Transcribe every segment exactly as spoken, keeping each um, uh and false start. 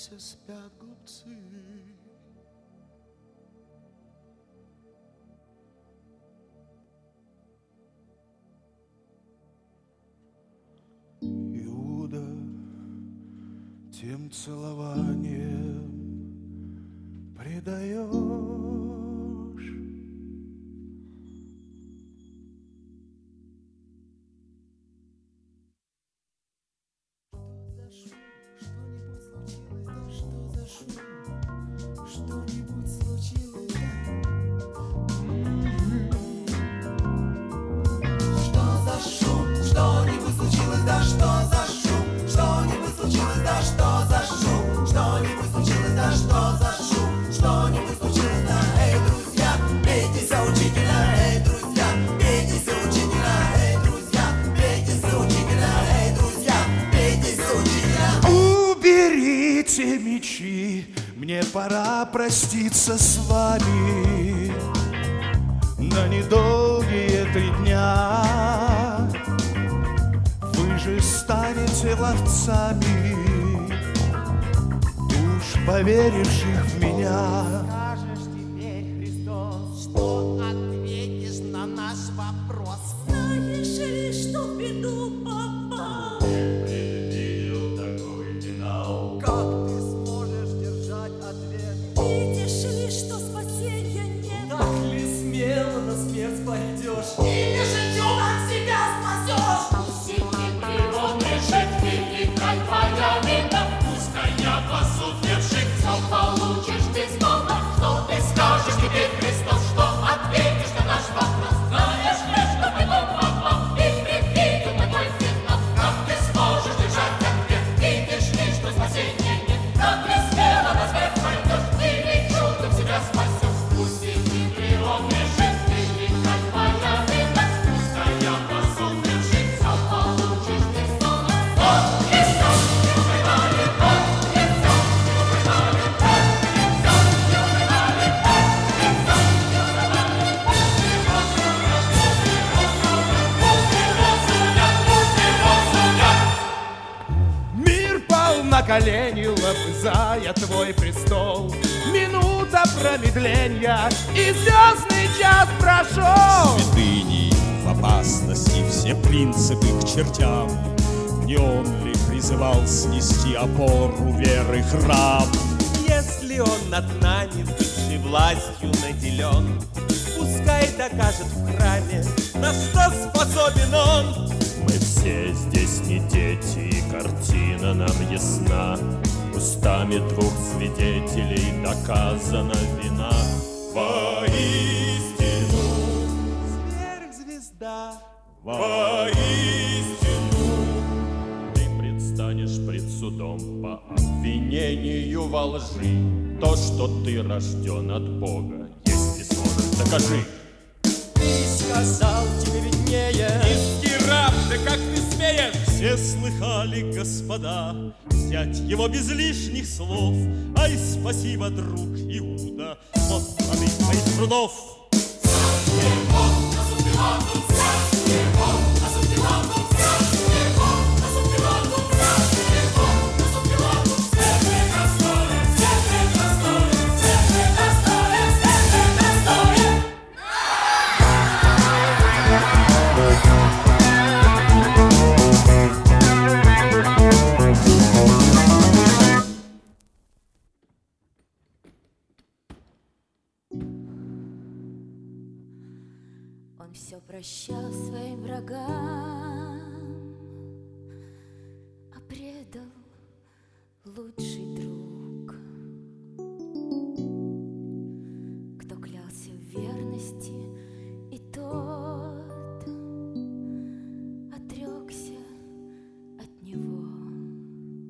Просыпайся, спят глупцы. Иуда тем целованием предаешь. Что-нибудь случилось, да? Что за шум? Что-нибудь случилось, да? Что за шум? Что-нибудь случилось, да? Что за шум? Что-нибудь случилось, да? Эй, друзья, бейтесь учителя, эй, друзья, бейтесь учителя, эй, друзья, бейтесь учителя, эй, друзья, бейтесь учителя. Уберите мечи, мне пора проститься с вами на недолгие три дня. Вы же станете ловцами душ, поверивших в меня. Скажешь теперь, Христос, что ответишь на наш вопрос? Знаешь ли, что в беду попал? Не предвидел такой финал. Как ты сможешь держать ответ? Видишь ли, что спасения нет? Так ли смело на смерть пойдешь? Или же чудом себя спасешь? Сильный природ решит, великая твоя вина. Пускай я пасут вершик, все получишь ты снова. Что ты скажешь теперь, Христос, что ответишь на наш вопрос? Знаешь ли, что в беду попал и предвидел такой финал? Как ты сможешь держать ответ? Видишь ли, что спасения нет? Как ты смело на смерть пойдешь или чудом себя спасешь? Пусть сильный природ решит, великая твоя вина. Пускай я пасут вершик, все получишь ты снова. Он Христос, не убивали, он Христос, не убивали, он Христос, не убивали, он Христос, не убивали. Пусть его судят, пусть его судят, пусть его судят, пусть его судят. Мир пал на колени, лобызая твой престол. Минута промедления, и звездный час прошел. Святыни в опасности, все принципы к чертям. Не он ли призывал снести опору веры храм? Если он над нами высшей властью наделен, пускай докажет в храме, на что способен он. Мы все здесь не дети, и картина нам ясна. Устами двух свидетелей доказана вина. Воистину, Сверхзвезда, воистину, ты предстанешь пред судом по обвинению во лжи. То, что ты рожден от Бога, если сможешь, докажи. ты сказал, тебе виднее. Нести раб, да как ты смеешь? Все слыхали, господа, взять его без лишних слов. Ай, спасибо, друг Иуда, вот плоды твоих трудов. Он все прощал своим врагам, а предал лучший друг. Кто клялся в верности, и тот отрекся от него.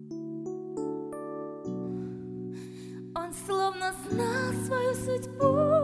Он словно знал свою судьбу